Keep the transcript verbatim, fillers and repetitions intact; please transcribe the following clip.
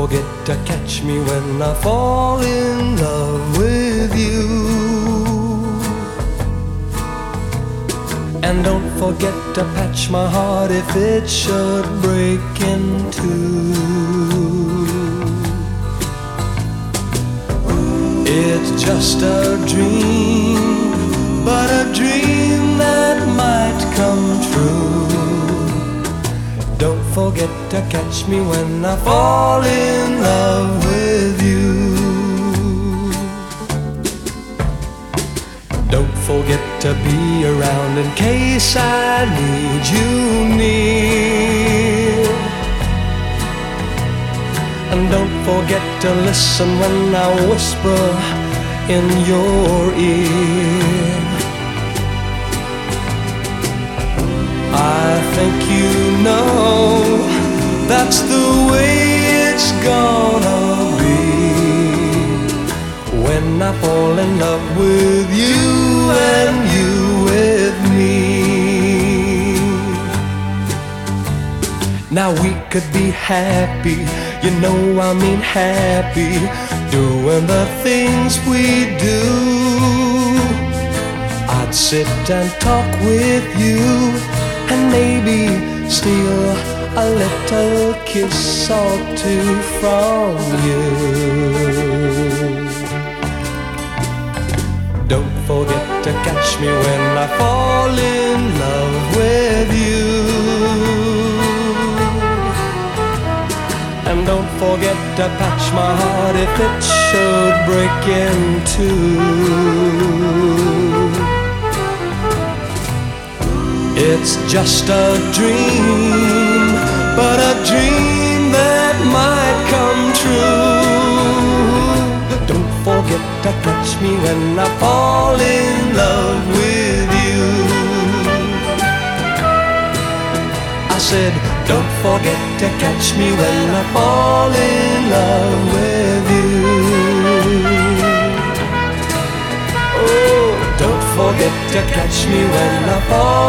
forget to catch me when I fall in love with you. And don't forget to patch my heart if it should break in two. It's just a dream, but a dream that might come true. Don't forget to catch me when I fall in love with you. Don't forget to be around in case I need you near. And don't forget to listen when I whisper in your ear. I think you know that's the way it's gonna be when I fall in love with you and you with me. Now we could be happy, you know I mean happy, doing the things we do. I'd sit and talk with you and maybe steal a little kiss or two from you. Don't forget to catch me when I fall in love with you. And don't forget to patch my heart if it should break in two. It's just a dream, but a dream that might come true. Don't forget to catch me when I fall in love with you. I said, don't forget to catch me when I fall in love with you. Oh, don't forget to catch me when I fall